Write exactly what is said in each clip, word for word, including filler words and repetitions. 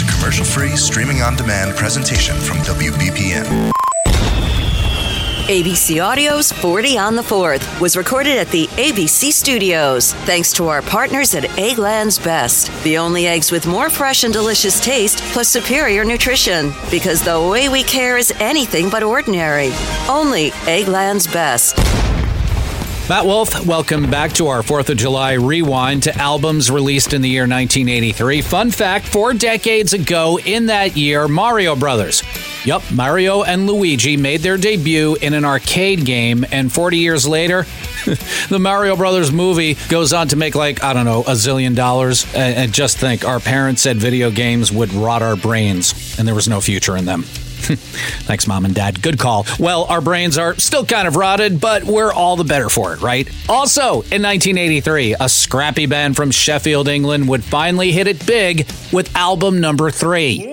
a commercial-free, streaming-on-demand presentation from W B P M. A B C Audio's forty on the fourth was recorded at the A B C Studios, thanks to our partners at Eggland's Best, the only eggs with more fresh and delicious taste, plus superior nutrition. Because the way we care is anything but ordinary. Only Eggland's Best. Matt Wolf, welcome back to our fourth of July rewind to albums released in the year nineteen eighty-three. Fun fact, four decades ago in that year, Mario Brothers. Yup, Mario and Luigi made their debut in an arcade game, and forty years later, the Mario Brothers movie goes on to make like, I don't know, a zillion dollars. And, and just think, our parents said video games would rot our brains, and there was no future in them. Thanks, Mom and Dad. Good call. Well, our brains are still kind of rotted, but we're all the better for it, right? Also, in nineteen eighty-three, a scrappy band from Sheffield, England would finally hit it big with album number three.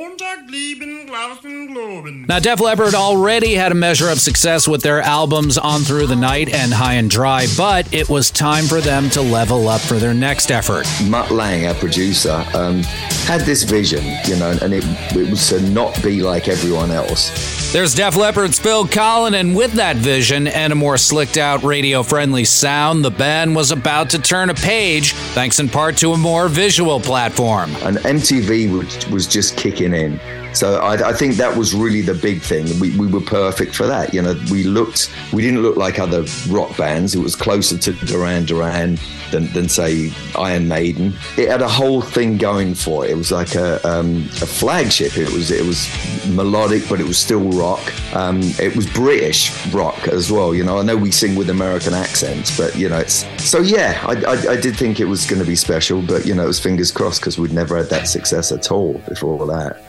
Now, Def Leppard already had a measure of success with their albums On Through the Night and High and Dry, but it was time for them to level up for their next effort. Mutt Lange, our producer, um, had this vision, you know, and it, it was to not be like everyone else. There's Def Leppard's Phil Collen, and with that vision and a more slicked-out radio-friendly sound, the band was about to turn a page, thanks in part to a more visual platform. And M T V was, was just kicking in. So I, I think that was really the big thing. We, we were perfect for that. You know, we looked, we didn't look like other rock bands. It was closer to Duran Duran than, than say, Iron Maiden. It had a whole thing going for it. It was like a, um, a flagship. It was, it was melodic, but it was still rock. Um, it was British rock as well. You know, I know we sing with American accents, but you know, it's so yeah. I, I, I did think it was going to be special, but you know, it was fingers crossed because we'd never had that success at all before that.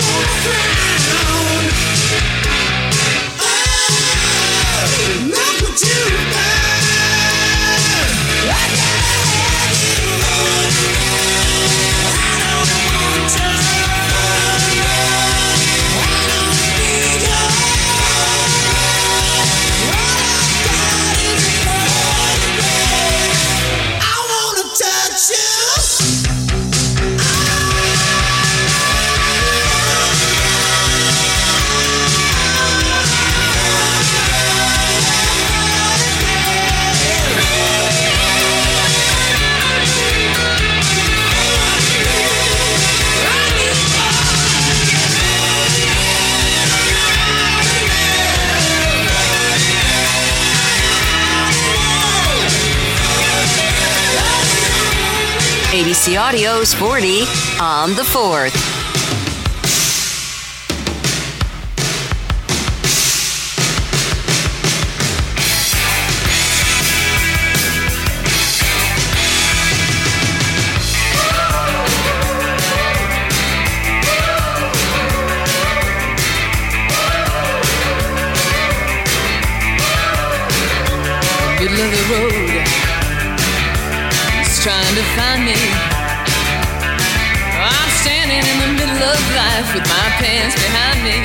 A B C Audio's forty on the fourth. Middle of the road, trying to find me. I'm standing in the middle of life with my pants behind me.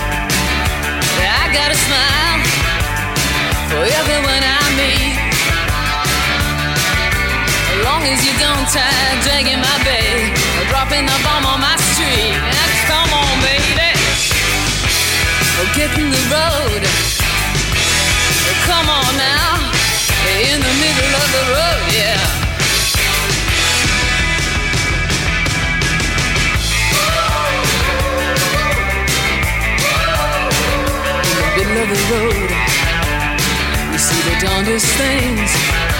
I got a smile for everyone I meet, as long as you don't try dragging my bag or dropping the bomb on my street. Now, come on, baby, oh, get in the road. Oh, come on now, in the middle of the road, yeah. Middle of the road, you see the darndest things,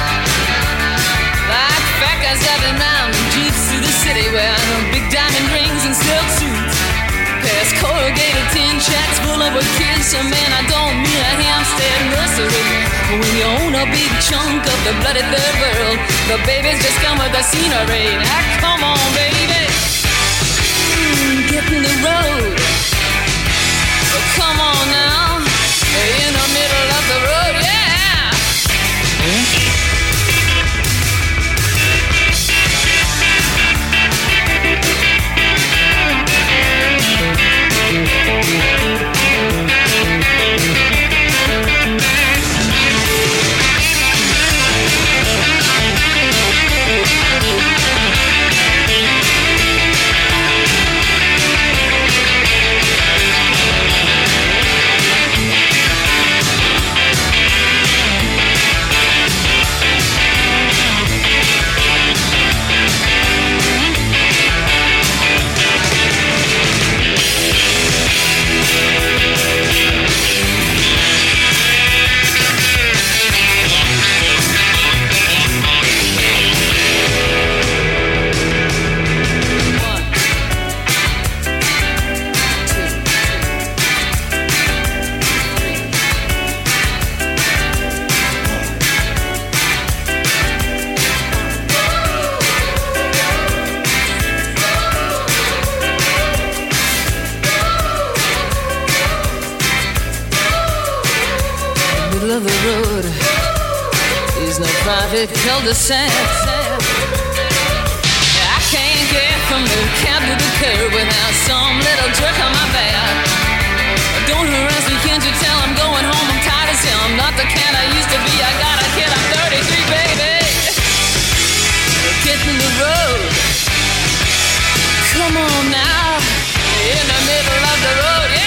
like fat guys driving round in jeeps through the city wearing big diamond rings and silk suits, past corrugated tin shacks full of kids. So man, I don't mean a Hampstead nursery, but when you own a big chunk of the bloody third world, the babies just come with the scenery. Now come on, baby, mm, get in the road. Oh, come on now, in the middle of the road, yeah. Of the road is no private cul-de-sac. I can't get from the cab to the curb without some little jerk on my back. Don't harass me, can't you tell I'm going home? I'm tired as hell, I'm not the cat I used to be. I got a kid, I'm thirty-three, baby. Get in the road. Come on now, in the middle of the road, yeah.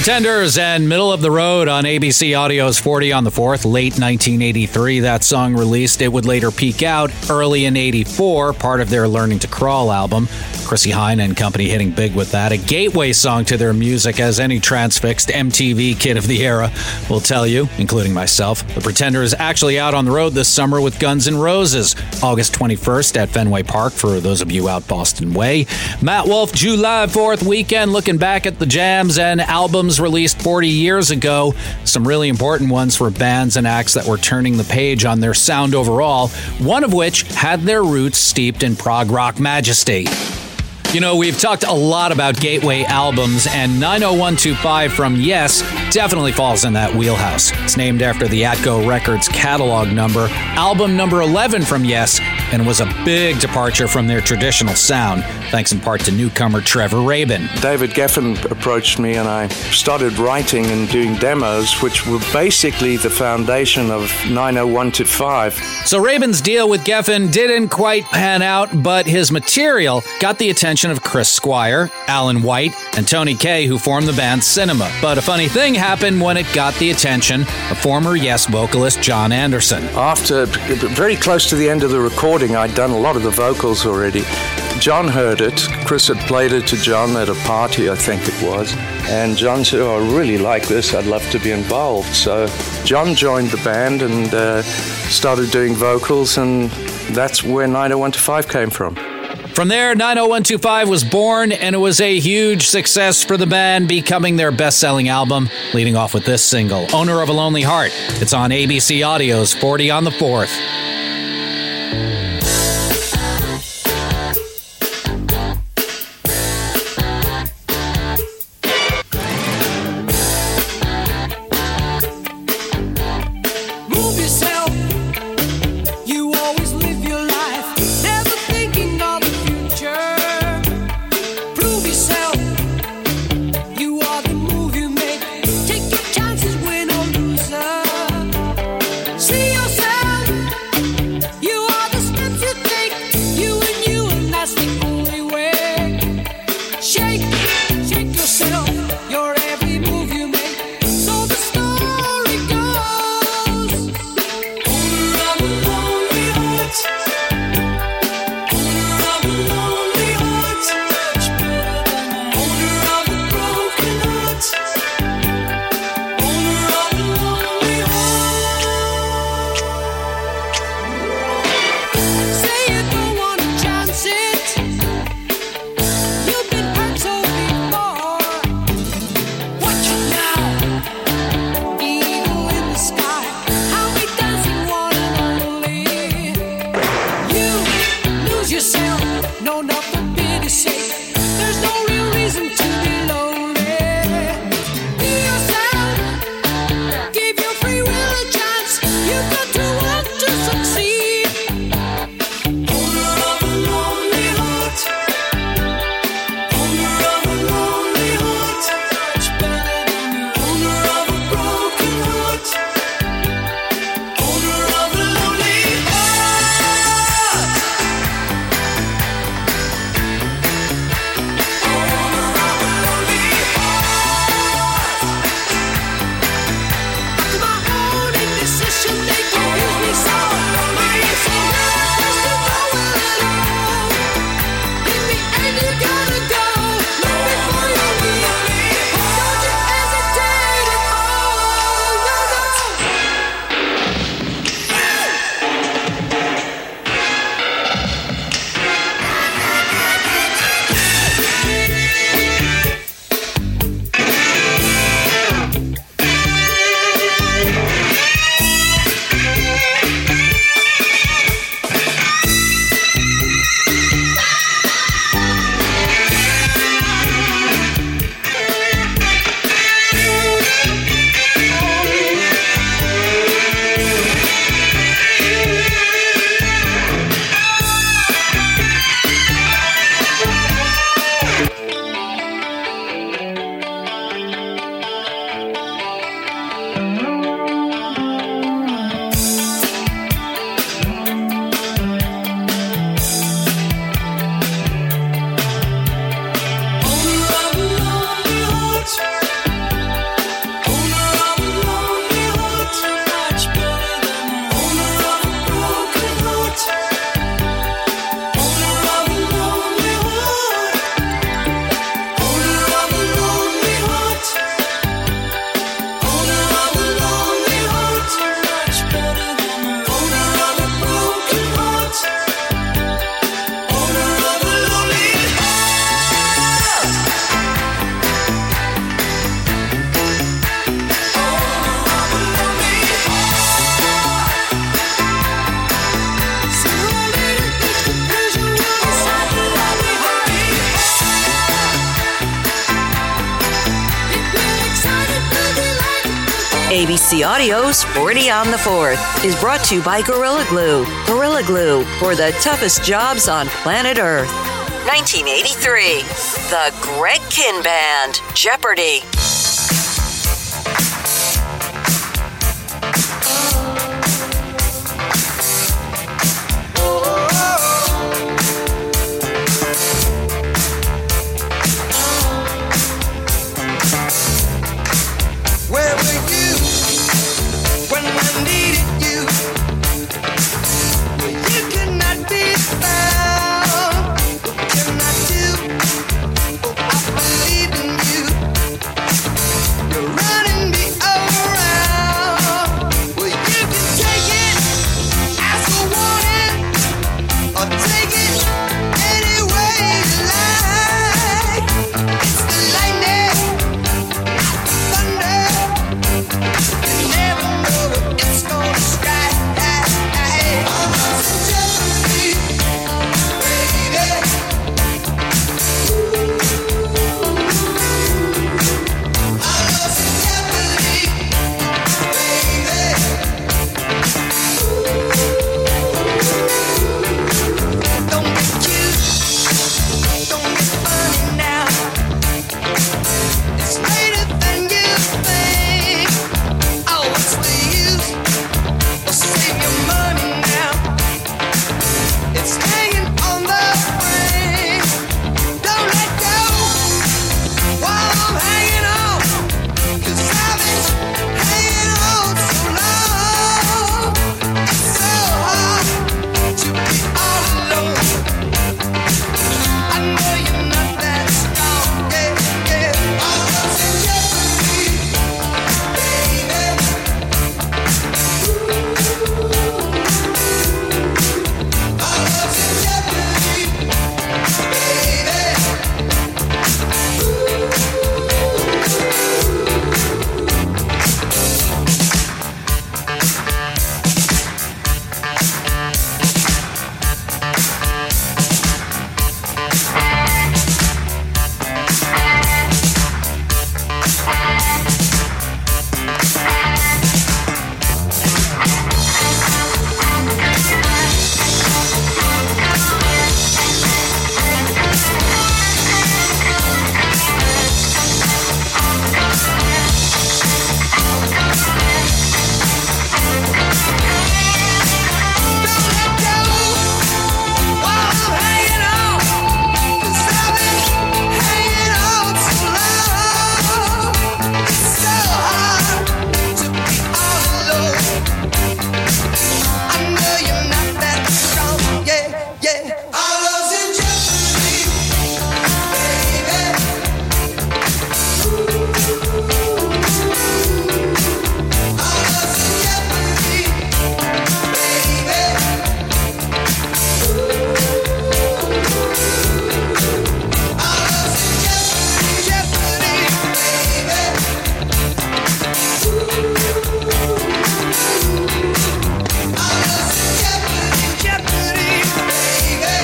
Pretenders and Middle of the Road on A B C Audio's forty on the fourth, late nineteen eighty-three. That song released. It would later peak out early in eighty-four, part of their Learning to Crawl album. Chrissie Hynde and company hitting big with that. A gateway song to their music, as any transfixed M T V kid of the era will tell you, including myself. The Pretenders actually out on the road this summer with Guns N' Roses, August twenty-first at Fenway Park, for those of you out Boston way. Matt Wolf, July fourth weekend, looking back at the jams and albums released forty years ago. Some really important ones for bands and acts that were turning the page on their sound overall, one of which had their roots steeped in prog rock majesty. You know, we've talked a lot about gateway albums, and nine oh one two five from Yes definitely falls in that wheelhouse. It's named after the Atco Records catalog number, album number eleven from Yes, and was a big departure from their traditional sound, thanks in part to newcomer Trevor Rabin. David Geffen approached me, and I started writing and doing demos, which were basically the foundation of nine oh one two five. So Rabin's deal with Geffen didn't quite pan out, but his material got the attention of Chris Squire, Alan White, and Tony Kaye, who formed the band Cinema. But a funny thing happened when it got the attention of former Yes vocalist John Anderson. After, very close to the end of the recording, I'd done a lot of the vocals already. John heard it. Chris had played it to John at a party, I think it was. And John said, oh, I really like this. I'd love to be involved. So John joined the band and uh, started doing vocals, and that's where nine oh one two five came from. From there, nine oh one two five was born, and it was a huge success for the band, becoming their best-selling album, leading off with this single, Owner of a Lonely Heart. It's on A B C Audio's forty on the fourth. See yourself A B C Audio's forty on the fourth is brought to you by Gorilla Glue. Gorilla Glue for the toughest jobs on planet Earth. nineteen eighty-three, The Greg Kihn Band, Jeopardy! Where were you when I needed you? Well, you could not be found. What can I do? Oh, I believe in you. You're running me around. Well, you can take it as a warning, or take it any way you like. It's the lightning, thunder. You never know what it's gonna strike. I'm lost in jeopardy, baby. I'm lost in jeopardy, baby. Don't get cute, don't get funny now. It's later than you think. Oh, what's the use? Well, save your money now. It's hanging on the frame. Don't let go while I'm hanging on. 'Cause I've been hanging on so long. It's so hard to be all alone. I know you're not that strong, yeah, yeah. I'm lost in jeopardy, baby. I'm lost in jeopardy, baby. Don't let go while I'm hanging on. 'Cause I've been hanging on so long. It's so hard to be all alone. I know you're not that strong, yeah, yeah. I'm lost in jeopardy, baby. I'm lost in jeopardy, baby. I'm lost in jeopardy, jeopardy, baby. I'm lost in jeopardy, jeopardy, baby.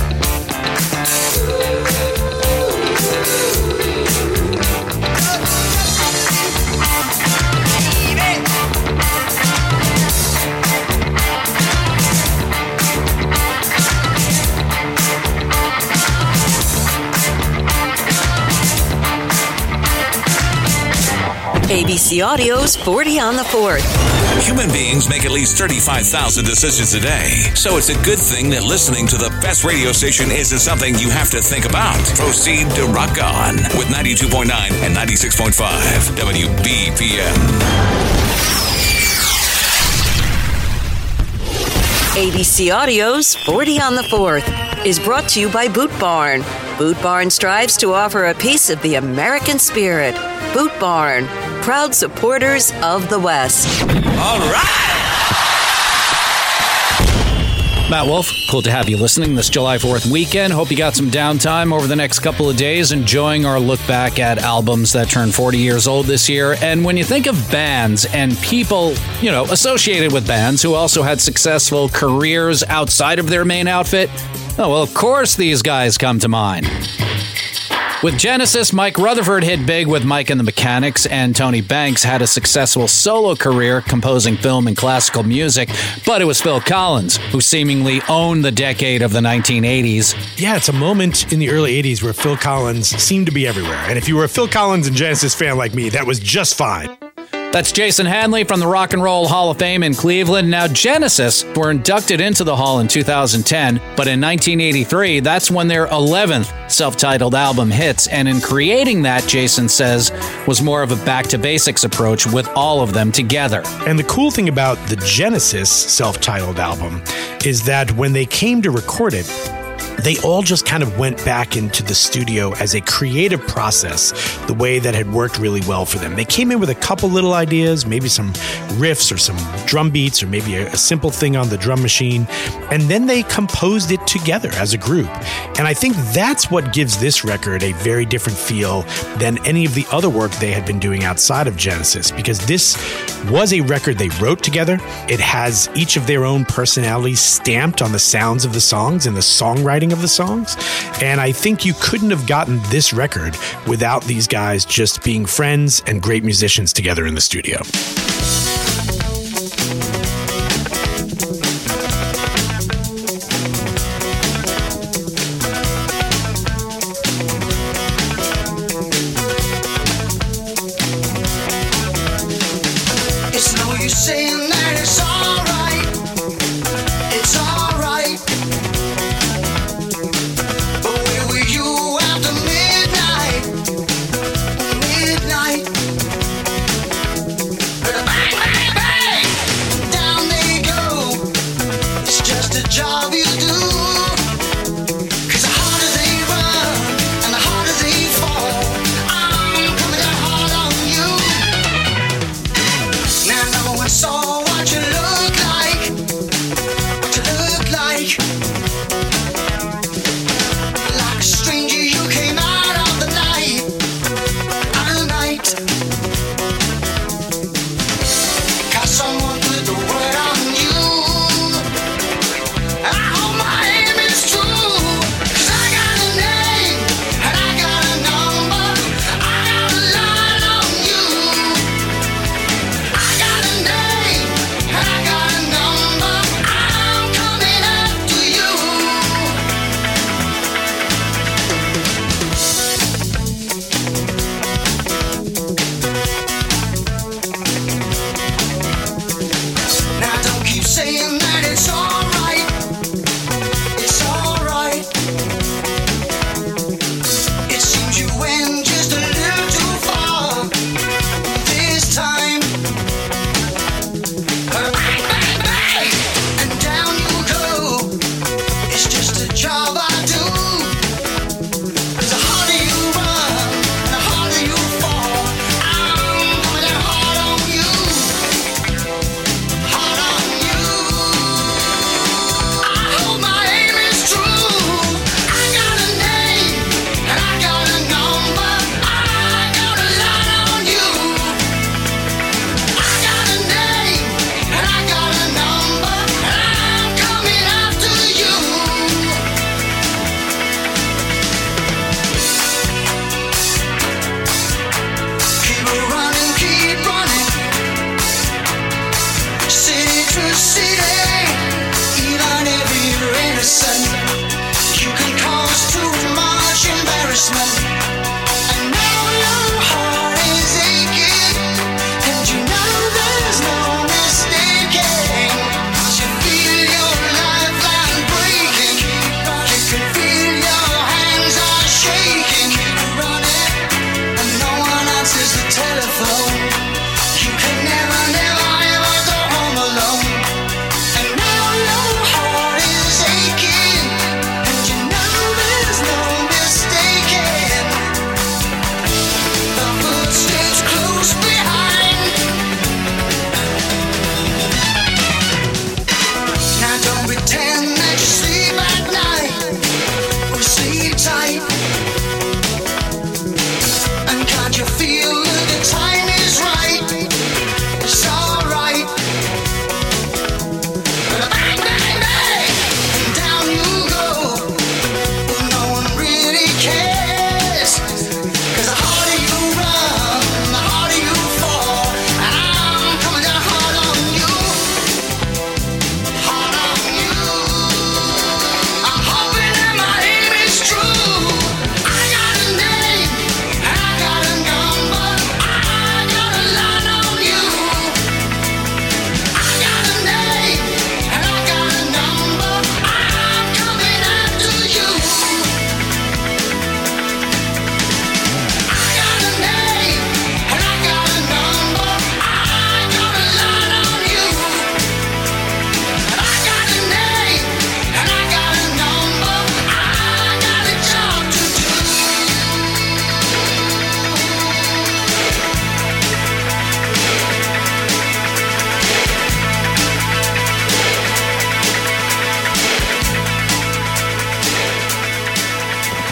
A B C Audio's forty on the fourth. Human beings make at least thirty-five thousand decisions a day. So it's a good thing that listening to the best radio station isn't something you have to think about. Proceed to rock on with ninety-two point nine and ninety-six point five W B P M. A B C Audio's forty on the fourth is brought to you by Boot Barn. Boot Barn strives to offer a piece of the American spirit. Boot Barn, proud supporters of the West. All right! Matt Wolf, cool to have you listening this July fourth weekend. Hope you got some downtime over the next couple of days, enjoying our look back at albums that turned forty years old this year. And when you think of bands and people, you know, associated with bands who also had successful careers outside of their main outfit, oh, well, of course these guys come to mind. With Genesis, Mike Rutherford hit big with Mike and the Mechanics, and Tony Banks had a successful solo career composing film and classical music, but it was Phil Collins who seemingly owned the decade of the nineteen eighties. Yeah, it's a moment in the early eighties where Phil Collins seemed to be everywhere. And if you were a Phil Collins and Genesis fan like me, that was just fine. That's Jason Hanley from the Rock and Roll Hall of Fame in Cleveland. Now, Genesis were inducted into the Hall in two thousand ten, but in nineteen eighty-three, that's when their eleventh self-titled album hits. And in creating that, Jason says, was more of a back-to-basics approach with all of them together. And the cool thing about the Genesis self-titled album is that when they came to record it, they all just kind of went back into the studio as a creative process, the way that had worked really well for them. They came in with a couple little ideas, maybe some riffs or some drum beats or maybe a, a simple thing on the drum machine, and then they composed it together as a group. And I think that's what gives this record a very different feel than any of the other work they had been doing outside of Genesis, because this was a record they wrote together. It has each of their own personalities stamped on the sounds of the songs and the songwriting of the songs. And I think you couldn't have gotten this record without these guys just being friends and great musicians together in the studio. It's no use saying that it's alright. It's alright. But where were you after midnight? Midnight. Bang, bang.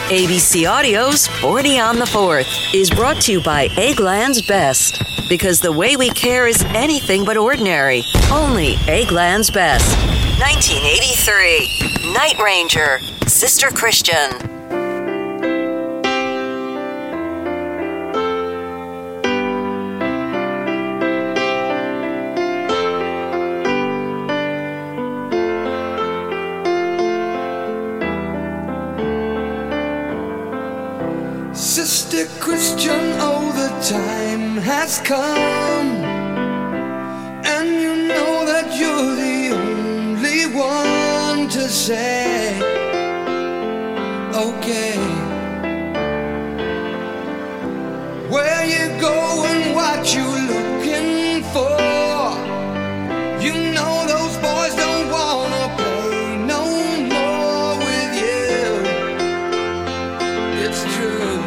A B C Audio's forty on the fourth is brought to you by Eggland's Best. Because the way we care is anything but ordinary. Only Eggland's Best. nineteen eighty-three. Night Ranger. Sister Christian. Sister Christian, oh, the time has come, and you know that you're the only one to say, okay, where you going, what you looking for. You know those boys don't wanna play no more with you. It's true.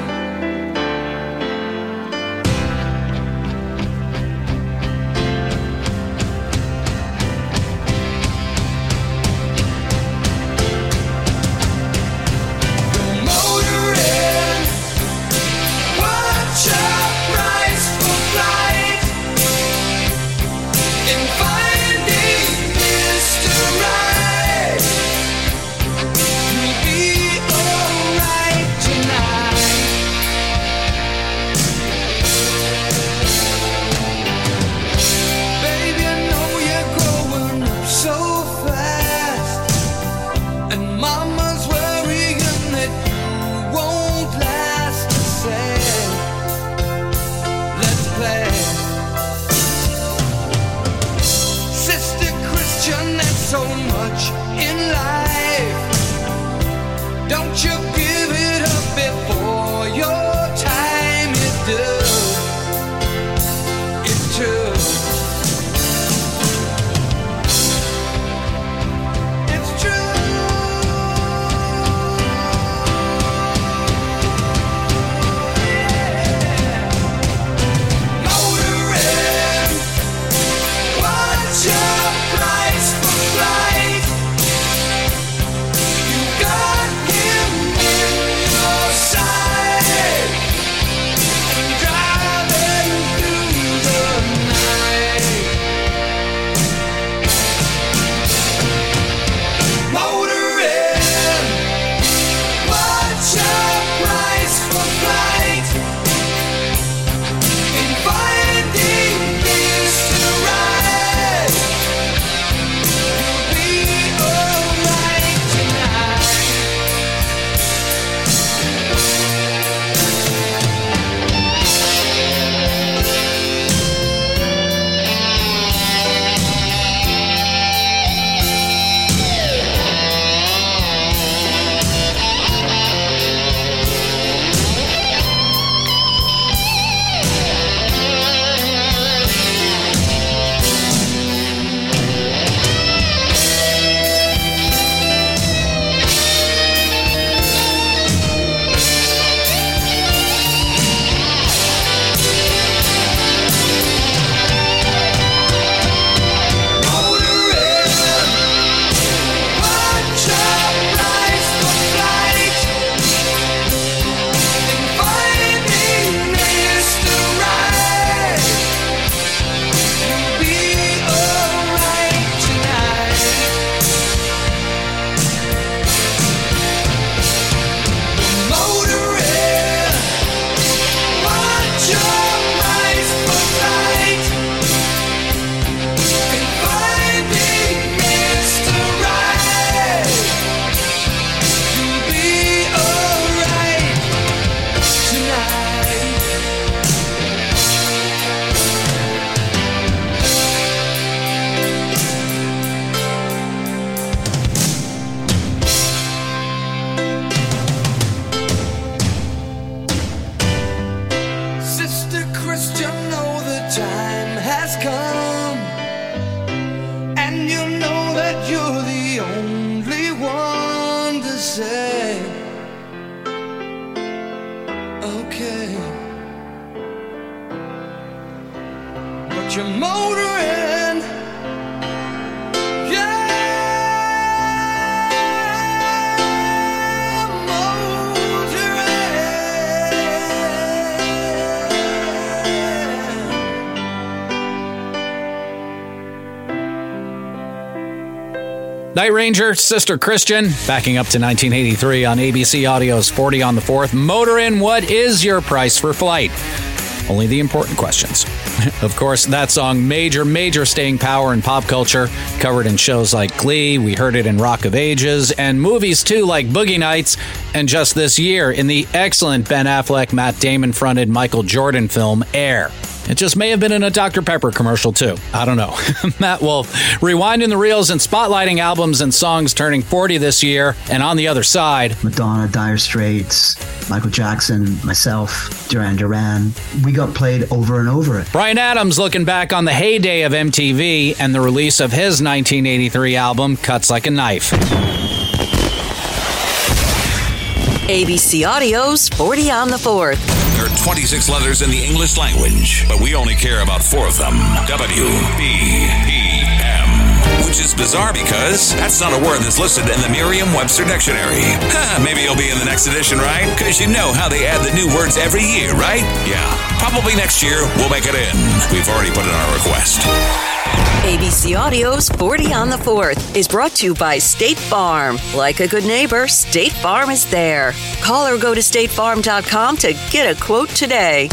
Price for flight. You got him. Night Ranger, Sister Christian, backing up to nineteen eighty-three on A B C Audio's forty on the fourth. Motor Inn, what is your price for flight? Only the important questions. Of course, that song, major, major staying power in pop culture, covered in shows like Glee, we heard it in Rock of Ages, and movies too, like Boogie Nights, and just this year in the excellent Ben Affleck, Matt Damon-fronted Michael Jordan film, Air. It just may have been in a Doctor Pepper commercial, too. I don't know. Matt Wolf, rewinding the reels and spotlighting albums and songs turning forty this year. And on the other side, Madonna, Dire Straits, Michael Jackson, myself, Duran Duran. We got played over and over. Bryan Adams looking back on the heyday of M T V and the release of his nineteen eighty-three album, Cuts Like a Knife. A B C Audio's forty on the fourth. There are twenty-six letters in the English language, but we only care about four of them. W, B, P, M. Which is bizarre because that's not a word that's listed in the Merriam-Webster dictionary. Huh, maybe you'll be in the next edition, right? Because you know how they add the new words every year, right? Yeah. Probably next year we'll make it in. We've already put in our request. A B C Audio's forty on the fourth is brought to you by State Farm. Like a good neighbor, State Farm is there. Call or go to state farm dot com to get a quote today.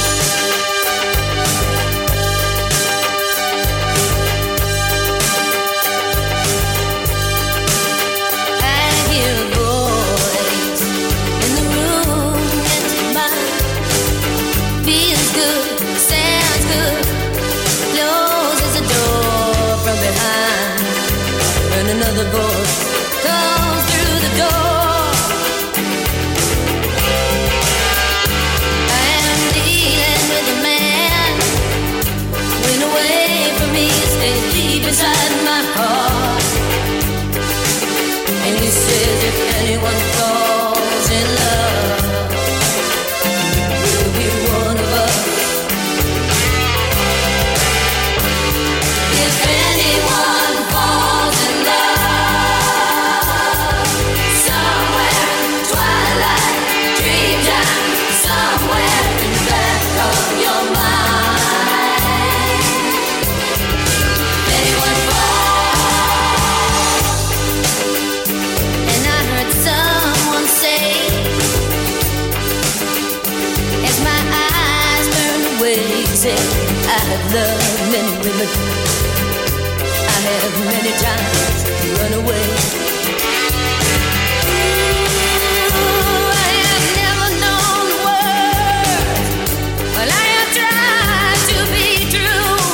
Another voice comes through the door. I am dealing with a man went away from me, stayed deep inside my heart. And he says if anyone falls in love, will be one of us. If anyone falls in love, I have loved many women. I have many times run away. Ooh, I have never known the words, but I have tried to be true.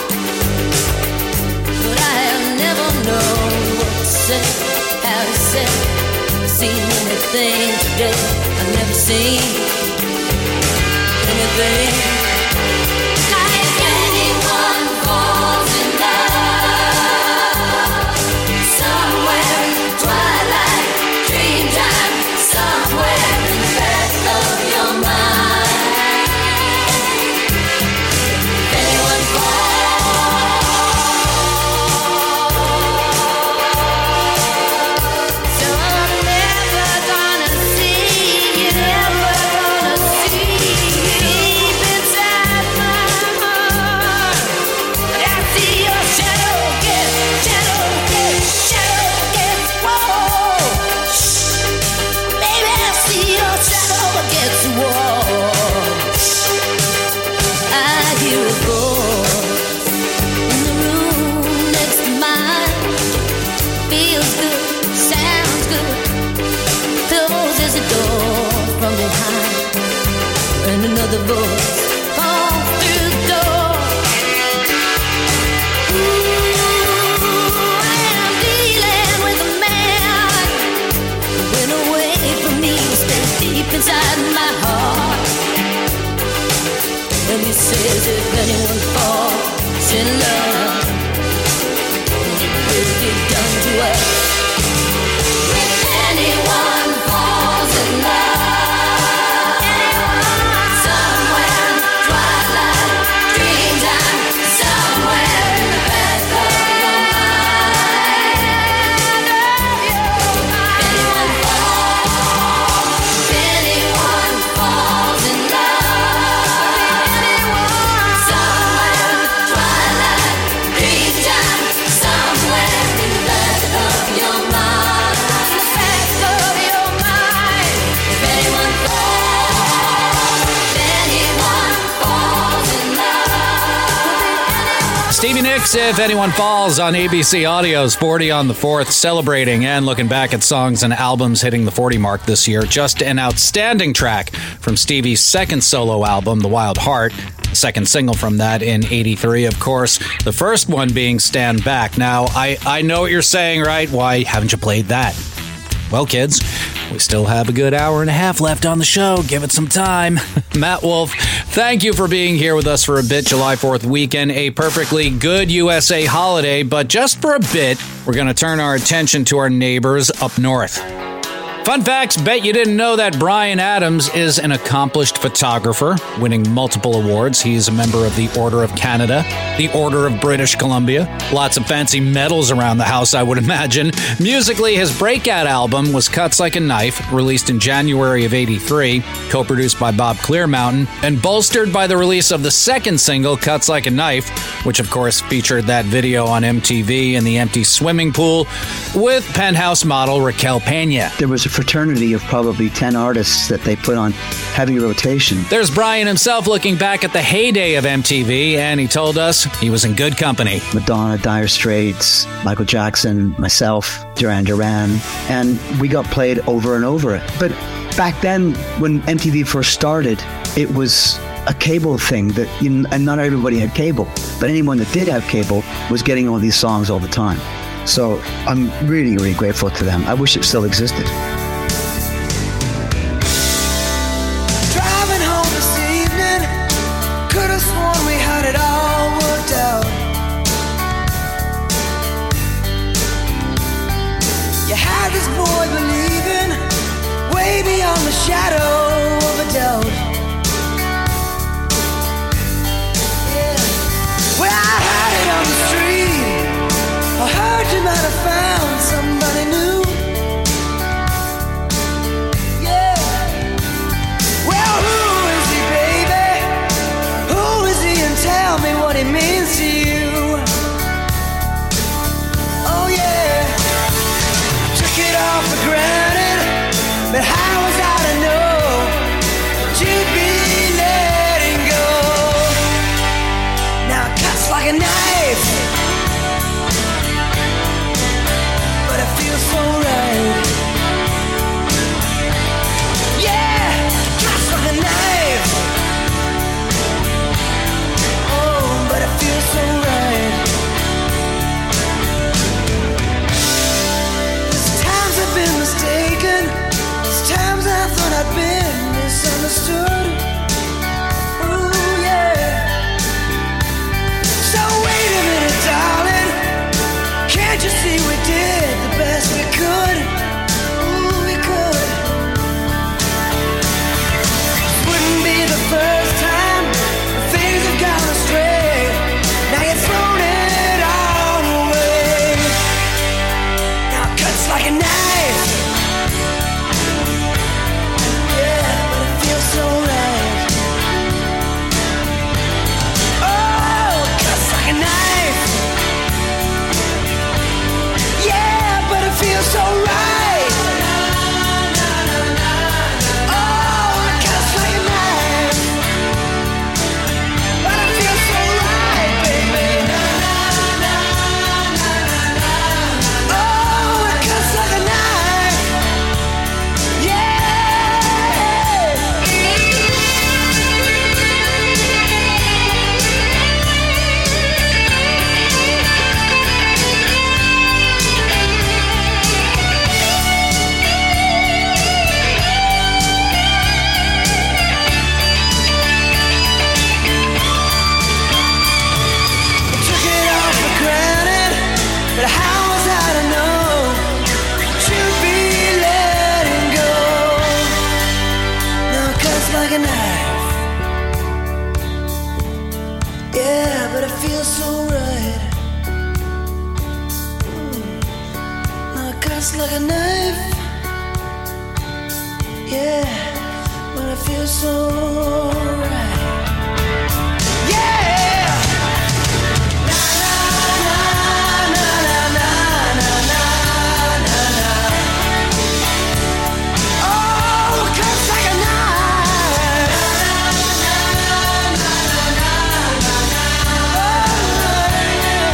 But I have never known what to say, how to say. I've seen anything today I've never seen anything. The voice comes through the door. Ooh, I am dealing with a man who went away from me, stayed deep inside my heart. And he says if anyone falls in love, it will be done to us. If anyone falls in love, somewhere mix if anyone falls on A B C Audio's forty on the fourth, celebrating and looking back at songs and albums hitting the forty mark this year. Just an outstanding track from Stevie's second solo album, The Wild Heart. The second single from that in eighty-three, of course. The first one being Stand Back. Now, I, I know what you're saying, right? Why haven't you played that? Well, kids, we still have a good hour and a half left on the show. Give it some time. Matt Wolf, thank you for being here with us for a bit. July fourth weekend, a perfectly good U S A holiday, but just for a bit, we're going to turn our attention to our neighbors up north. Fun facts, bet you didn't know that Bryan Adams is an accomplished photographer, winning multiple awards. He's a member of the Order of Canada, the Order of British Columbia. Lots of fancy medals around the house, I would imagine. Musically, his breakout album was Cuts Like a Knife, released in January of eighty-three, co-produced by Bob Clearmountain, and bolstered by the release of the second single, Cuts Like a Knife, which of course featured that video on M T V in the empty swimming pool with Penthouse model Raquel Pena. There was a fraternity of probably ten artists that they put on heavy rotation. There's Bryan himself looking back at the heyday of M T V, and he told us he was in good company. Madonna, Dire Straits, Michael Jackson, myself, Duran Duran, and we got played over and over. But back then, when M T V first started, it was a cable thing that, you know, and not everybody had cable, but anyone that did have cable was getting all these songs all the time. So I'm really, really grateful to them. I wish it still existed. Driving home this evening, could have sworn we had it all worked out. You had this boy believing way beyond the shadow of a doubt. Yeah. Well, I had it on the street. I heard you might have found somebody new. Yeah. Well, who is he, baby? Who is he, and tell me what he means to you? Oh yeah. Took it all for granted, but how was I to know that you'd be letting go? Now it cuts like a knife, so right. Yeah, cuts like a knife. Oh, but it feels so right. There's times I've been mistaken. There's times I thought I'd been misunderstood. Ooh, yeah. So wait a minute, darling. Can't you see we did the best we could? Ooh, we could. Wouldn't be the first time things have gone astray. Now you've thrown it all away. Now it cuts like a knife. Yeah, but it feels so right. Oh, it cuts like a knife. Yeah, but it feels so right. Oh, it cuts like a knife. But it feels so right, baby. Oh, it cuts like a knife. Yeah. Took it all for granted, but how was I to know that you'd be letting go? Now it cuts like a knife. Yeah, but it feels so right. Mm. Now it cuts like a knife. Yeah, but it feels so right. Yeah. Oh,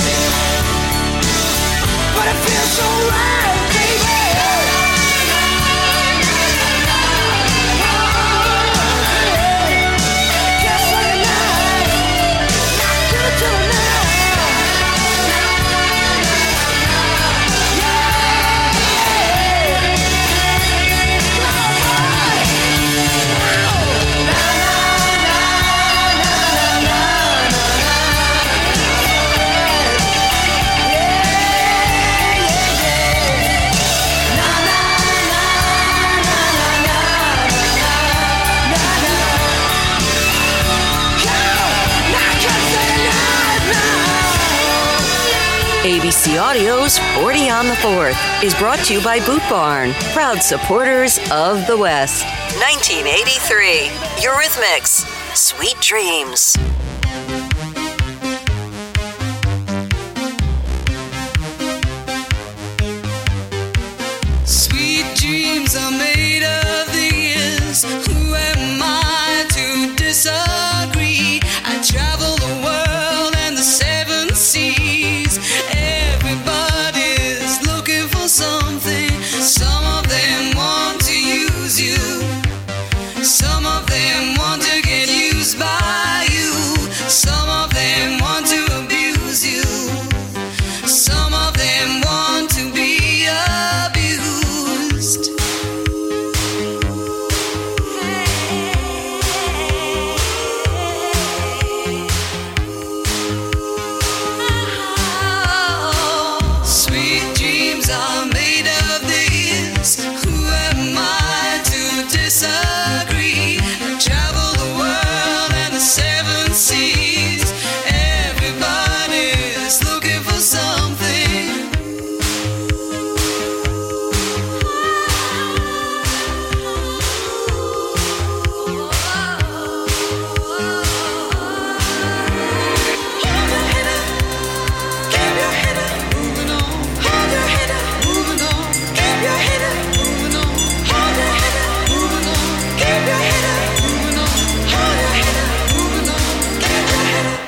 B C Audio's forty on the fourth is brought to you by Boot Barn, proud supporters of the West. nineteen eighty-three, Eurythmics, Sweet Dreams. Sweet dreams are made of these. Who am I to disagree? I travel the world and the seven seas. Everybody's looking for something. Some of them want to use you. Some of them want to get used by you. Some of them want to abuse you. Some of them want to be abused. Sweet dreams are made of this. Who am I to disagree? I travel the world and the seven seas. Everybody's looking for something. Hold your head up, keep your head up, moving on. Hold your head up, moving on. Keep your head up, moving on. Hold your head up, moving on. Keep your head up, moving on. Hold your head up, moving on. Keep your head up.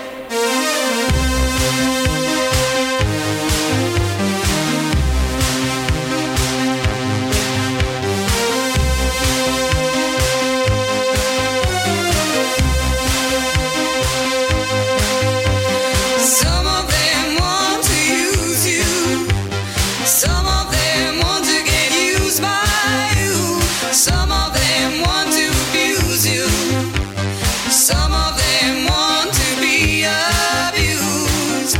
Some of them want to use you. Some of them want to get used by you. Some of them want to abuse you. Some of them want to be abused.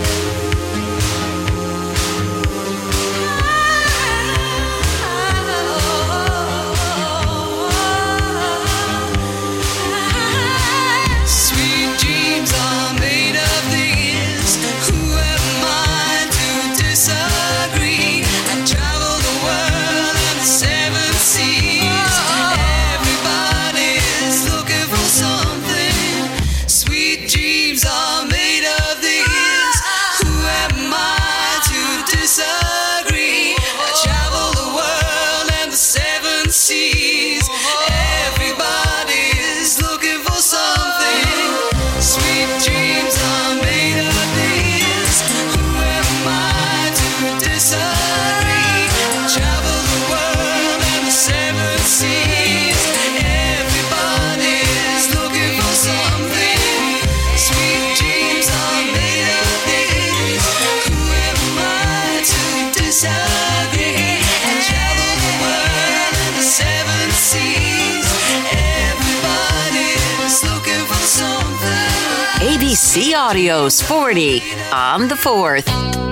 Sweet dreams are made of this. Who am I to disagree? I travel the world and the seven seas. Everybody's looking for something. Sweet dreams are made of this. Who am I to disagree? I travel the world and the seven seas. Everybody's looking for something. Sweet dreams are made of this. Who am I to disagree? I travel the world and the seven seas. Everybody's looking for something. Sweet dreams are made of this. Who am I to disagree? I travel the world and the seven seas. Everybody's looking for something. A B C Audio's forty on the fourth.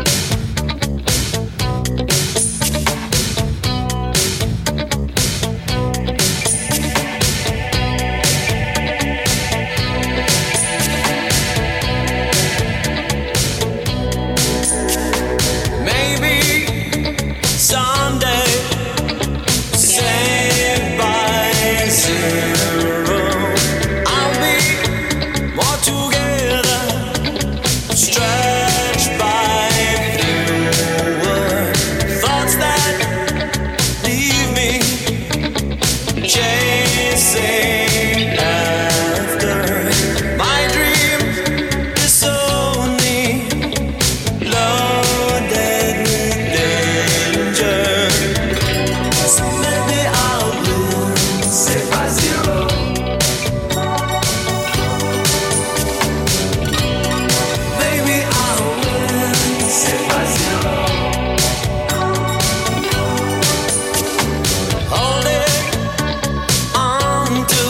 Maybe someday, saved by zero, I'll be more together, stretched by fewer thoughts that leave me chasing after. My dream is only loaded with danger. So maybe I'll lose it by zero. Maybe I'll lose it by zero. Holding on to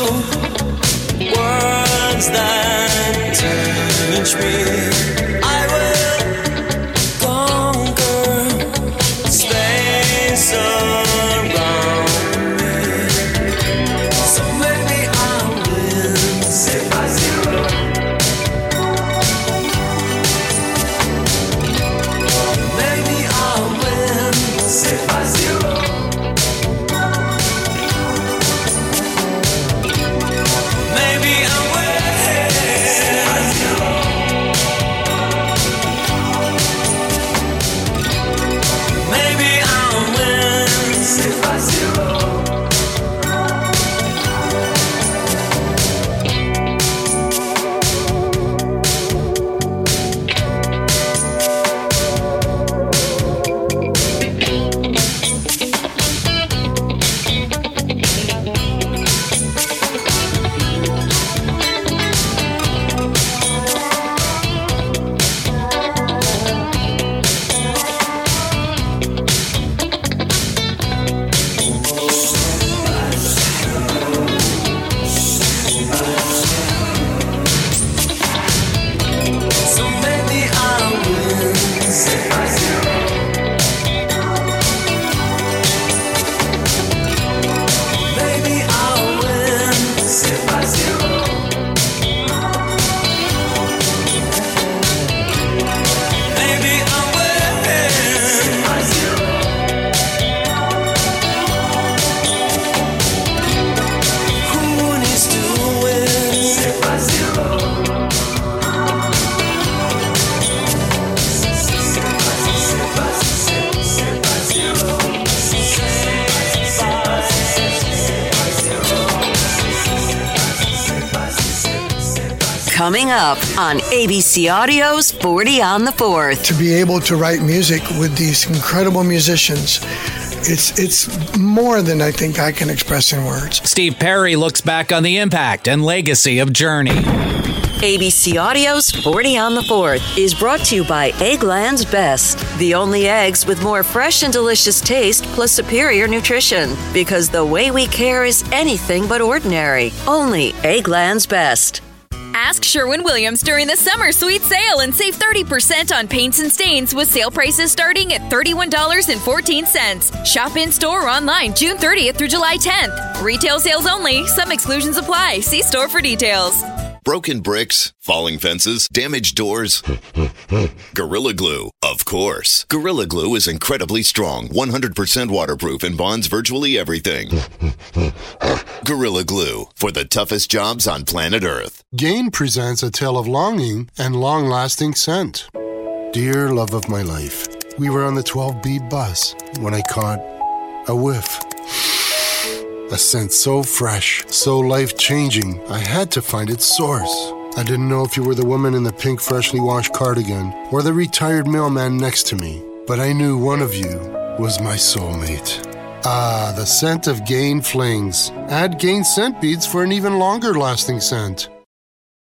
words that teach me I will conquer space around me. So maybe I'll lose it by zero. Coming up on A B C Audio's forty on the fourth. To be able to write music with these incredible musicians, it's it's more than I think I can express in words. Steve Perry looks back on the impact and legacy of Journey. A B C Audio's forty on the fourth is brought to you by Eggland's Best, the only eggs with more fresh and delicious taste plus superior nutrition. Because the way we care is anything but ordinary. Only Eggland's Best. Ask Sherwin-Williams during the summer sweet sale and save thirty percent on paints and stains with sale prices starting at thirty-one dollars and fourteen cents. Shop in-store or online June thirtieth through July tenth. Retail sales only. Some exclusions apply. See store for details. Broken bricks, falling fences, damaged doors. Gorilla Glue, of course. Gorilla Glue is incredibly strong, one hundred percent waterproof, and bonds virtually everything. Gorilla Glue, for the toughest jobs on planet Earth. Gain presents a tale of longing and long-lasting scent. Dear love of my life, we were on the twelve B bus when I caught a whiff. A scent so fresh, so life-changing, I had to find its source. I didn't know if you were the woman in the pink freshly washed cardigan or the retired mailman next to me, but I knew one of you was my soulmate. Ah, the scent of Gain Flings. Add Gain scent beads for an even longer lasting scent.